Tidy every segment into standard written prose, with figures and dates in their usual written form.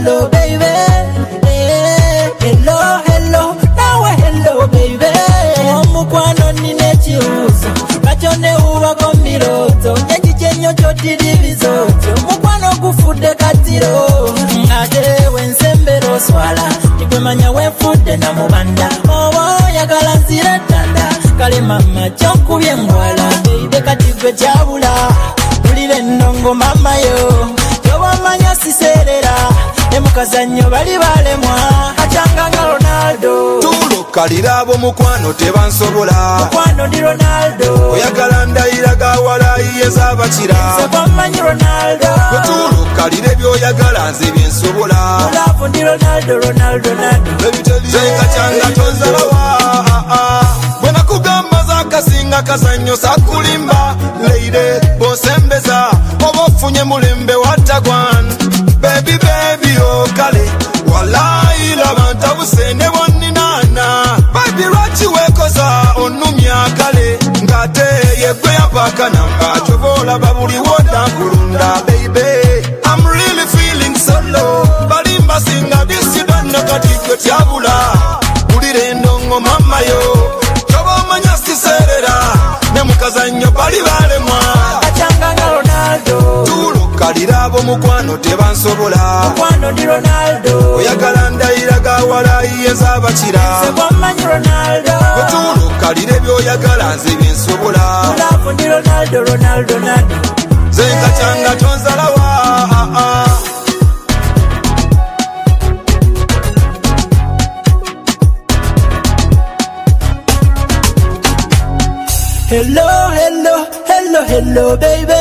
hello baby. Hello hello nawe hello baby. Omukwano nine chiuzo kachone uwa komirozo nyenjichenyo chotiri bizozo mukwano kufude katiro ate wensembero swala nikwemanya wefude na mubanda owo yagala nzire tanda kale mama chokubye mwala baby katigwe chabula ulire ndongo mama yo yobamanya siserera emukazanyo bali balemwa achanga nga Ronaldo tulukalira abo mukwano tebansobola mukwano ndi Ronaldo oyagala ndayiraga wala yezabakira sebamanyi Ronaldo tulukalira byoyagala nze byensobola olafu ndi Ronaldo zenka kyanga tonzalawa bwena kugamba zakasinga kazanyo sakulimba leire bonsembeza oba ofunye mulembe watagwan baby okale walayi laba ntabusende bonninana baby lwaki wekoza onumya kale ngate yegwe yampaka namba kyobola babuli wodankulunda baby I'm really feeling so low balimba singa bisidano katigwe tyabula ulire ndongo mama yo kyobamanya siserera ne mukazanyo bali balemwa achanga nga Ronaldo tulukalira abo mukwano tebansobola mukwano ndi Ronaldo oyagala ndayiraga wala yezabakira sebamanyi Ronaldo tulukalira byoyagala nze byensobola olafu ndi Ronaldo zenka kyanga tonzalawa hello baby.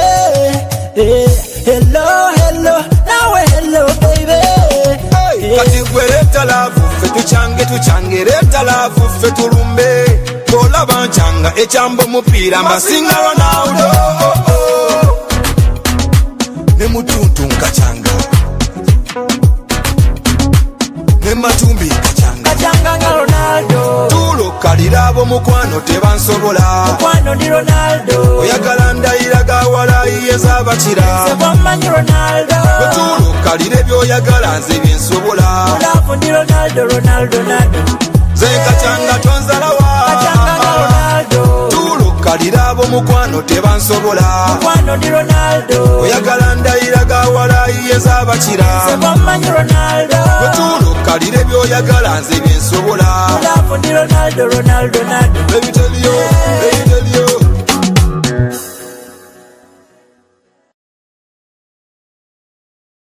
Hello nawe hello baby. Kati gweleta lavu fe tuchange leta lavu fe tulumbe kola banchanga echambo mupira mbasinga Ronaldo ne mutuntu nkachanga ne matumbi kachanga nga Ronaldo tulukalira abo mukwano tebansobola mukwano ndi Ronaldo oyagala ndayiraga wala yezabakira sebamanyi Ronaldo tulukalira byoyagala nze byensobola olafu ndi Ronaldo zenka kyanga tonzalawa kachanga nga Ronaldo tulukalira abo mukwano tebansobola mukwano ndi Ronaldo oyagala ndayiraga wala yezabakira sebamanyi Ronaldo tulukalira byoyagala nze byensobola olafu ndi Ronaldo